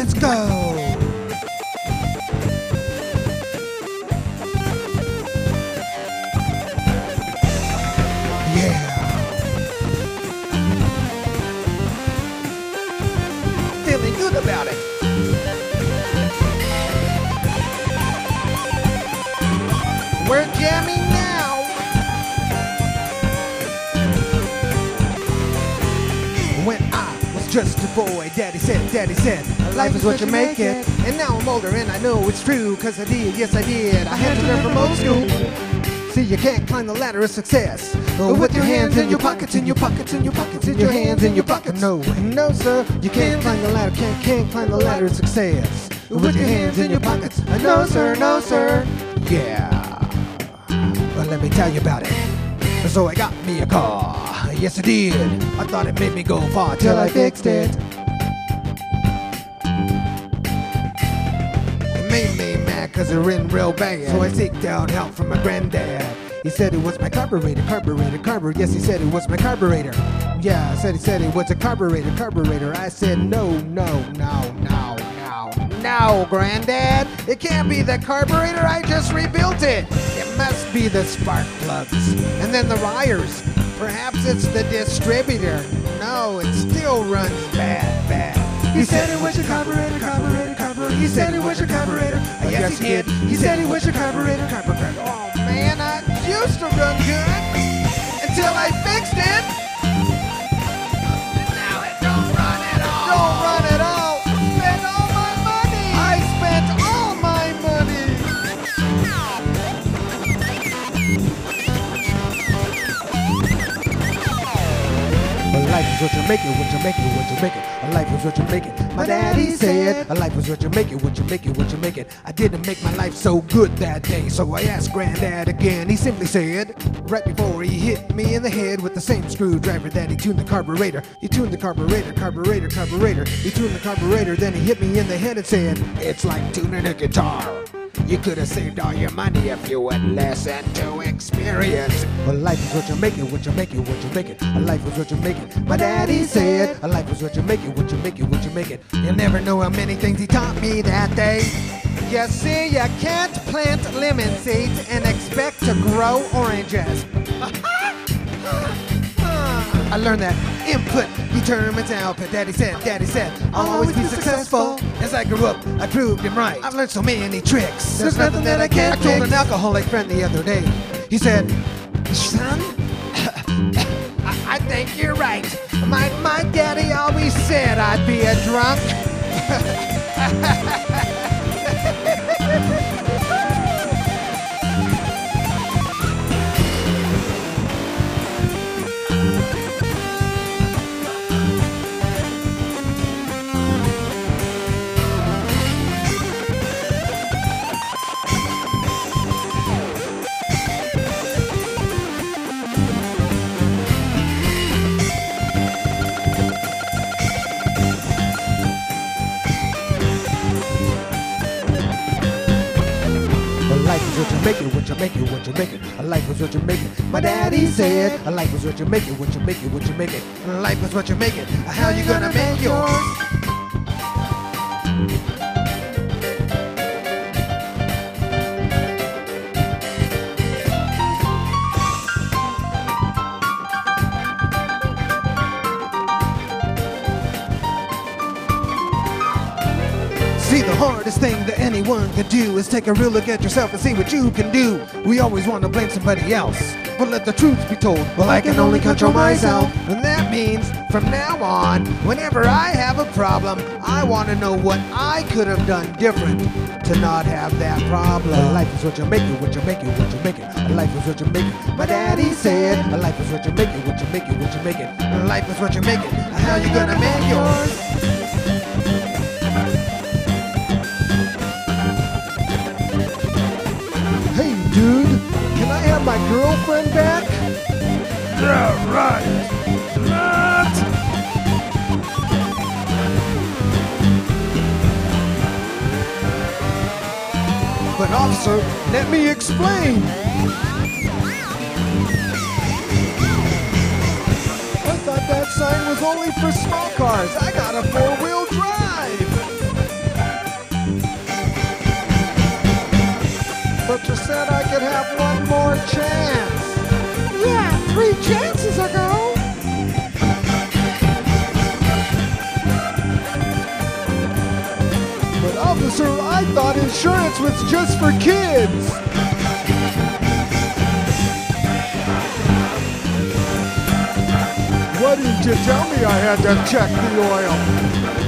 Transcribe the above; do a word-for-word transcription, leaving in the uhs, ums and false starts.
let's go. Yeah. Feeling good about it. We're jamming now. When I was just a boy, Daddy said, Daddy said, life is what you make it. And now I'm older and I know it's true, cause I did, yes I did. I had to learn from old school. See, you can't climb the ladder of success oh, with your hands in your pockets, in your pockets, in your pockets, in your hands in your pockets. No, no sir, you can't climb the ladder, can't, can't climb the ladder of success with your hands in your pockets. No sir, no sir. Yeah. Well, let me tell you about it. So I got me a car. Yes, I did. I thought it made me go far till I fixed it. It made me mad cause it ran real bad. So I seeked out help from my granddad. He said it was my carburetor, carburetor, carburetor. Yes, he said it was my carburetor. Yeah, I said he said it was a carburetor, carburetor. I said no, no, no, no, no, no, Granddad. It can't be the carburetor. I just rebuilt it. It must be the spark plugs and then the wires. Perhaps it's the distributor. No, it still runs bad, bad. He said it was your carburetor, carburetor, carburetor. He said it was your carburetor. Uh, yes, he did. He said it was your carburetor, carburetor. Oh man, I used to run good until I fixed it. Now it don't run at all. Don't run at all. Spent all my money. I spent all my money. Life is what you make it, what you make it, what you make it. A life is what you make it. My daddy said, a life is what you make it, what you make it, what you make it. I didn't make my life so good that day, so I asked Granddad again. He simply said, right before he hit me in the head with the same screwdriver that he tuned the carburetor. He tuned the carburetor, carburetor, carburetor. He tuned the carburetor, then he hit me in the head and said, it's like tuning a guitar. You could have saved all your money if you had listened to experience. A life is what you make it, what you make it, what you make it. A life is what you make it. My daddy said, a life is what you make it, what you make it, what you make it. You'll never know how many things he taught me that day. You see, you can't plant lemon seeds and expect to grow oranges. I learned that input determines output. Daddy said, Daddy said, I'll always be successful. As I grew up, I proved him right. I've learned so many tricks. There's nothing that I can't fix. I told an alcoholic friend the other day. He said, son, I, I think you're right. My, my daddy always said I'd be a drunk. What you make it, what you make it, what you make it. A life is what you make it. My daddy said, a life is what you make it, what you make it, what you make it. A life is what you make it. How you gonna make yours? See, the hardest thing that anyone can do is take a real look at yourself and see what you can do. We always want to blame somebody else, but let the truth be told. Well, I can only control myself. And that means, from now on, whenever I have a problem, I want to know what I could have done different to not have that problem. A life is what you make it, what you make it, what you make it. A life is what you make it. My daddy said, a life is what you make it, what you make it, what you make it. A life is what you make it. How you gonna make yours? Hey dude, can I have my girlfriend back? Yeah, right. What? But officer, let me explain. I thought that sign was only for small cars. I got a four-wheel drive. Officer, I thought insurance was just for kids. Why didn't you tell me I had to check the oil?